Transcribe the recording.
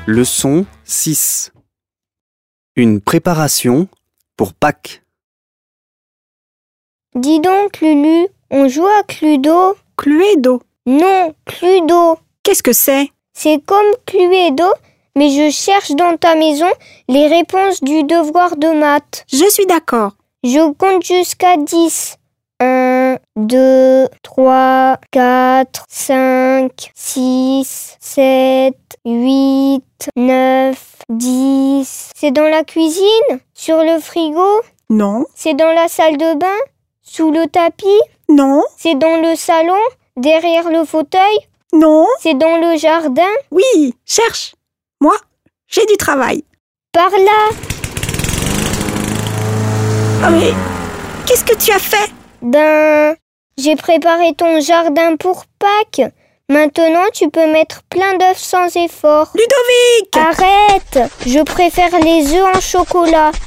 Leçon 6. Une préparation pour Pâques. Dis donc, Lulu, on joue à Cluedo? Cluedo. Non, Cluedo. Qu'est-ce que c'est? C'est comme Cluedo, mais je cherche dans ta maison les réponses du devoir de maths. Je suis d'accord. Je compte jusqu'à 10. 1, 2, 3, 4, 5, 6, 7, 8, 9, 10. C'est dans la cuisine? Sur le frigo? Non. C'est dans la salle de bain? Sous le tapis? Non. C'est dans le salon? Derrière le fauteuil? Non. C'est dans le jardin? Oui, cherche. Moi, j'ai du travail. Par là? Ah mais, qu'est-ce que tu as fait? J'ai préparé ton jardin pour Pâques. Maintenant, tu peux mettre plein d'œufs sans effort. Ludovic! Arrête! Je préfère les œufs en chocolat.